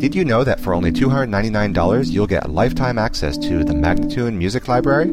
Did you know that for only $299 you'll get lifetime access to the Magnatune Music Library?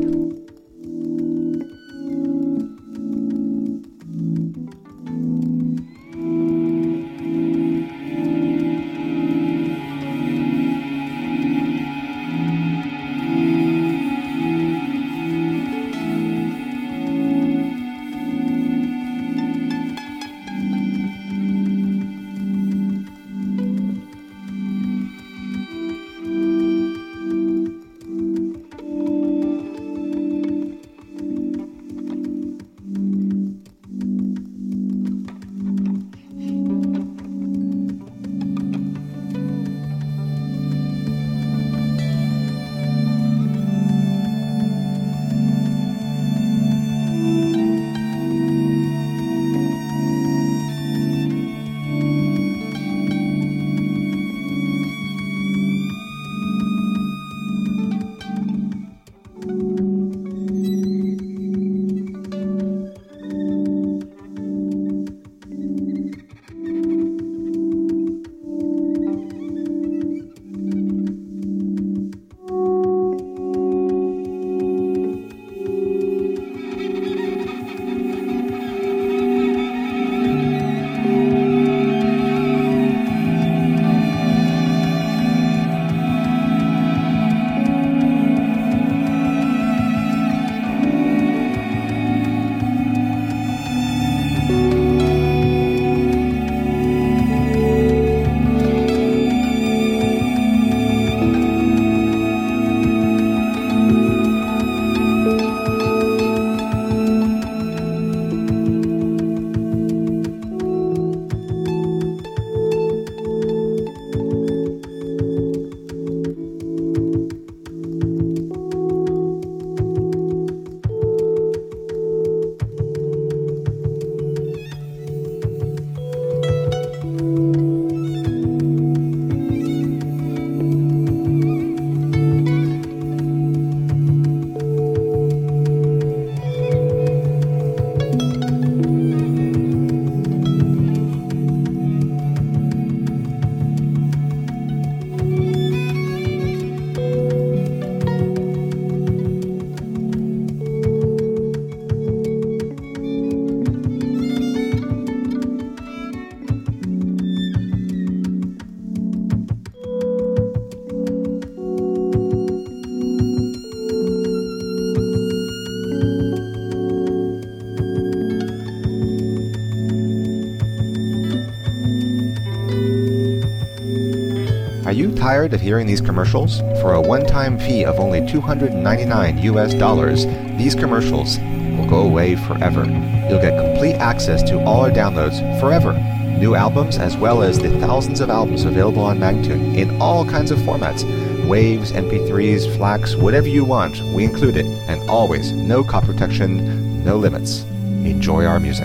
Are you tired of hearing these commercials? For a one-time fee of only $299 these commercials will go away forever. You'll get complete access to all our downloads forever. New albums as well as the thousands of albums available on Magnatune in all kinds of formats. Waves, MP3s, FLACs, whatever you want, we include it. And always, no copy protection, no limits. Enjoy our music.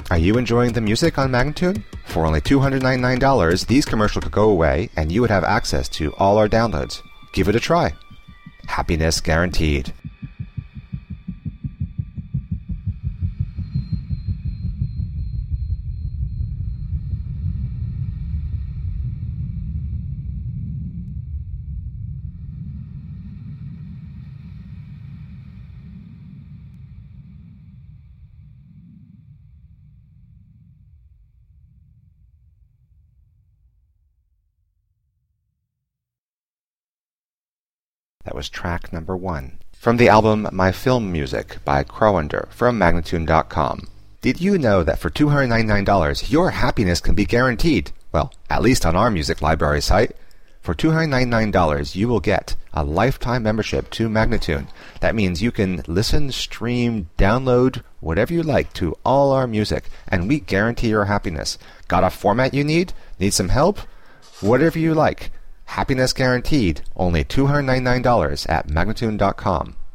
Are you enjoying the music on Magnatune? For only $299, these commercials could go away and you would have access to all our downloads. Give it a try. Happiness guaranteed. That was track number 1. From the album My Film Music by Crowander from Magnatune.com. Did you know that for $299, your happiness can be guaranteed? Well, at least on our music library site. For $299, you will get a lifetime membership to Magnatune. That means you can listen, stream, download, whatever you like to all our music, and we guarantee your happiness. Got a format you need? Need some help? Whatever you like. Happiness guaranteed, only $299 at Magnatune.com.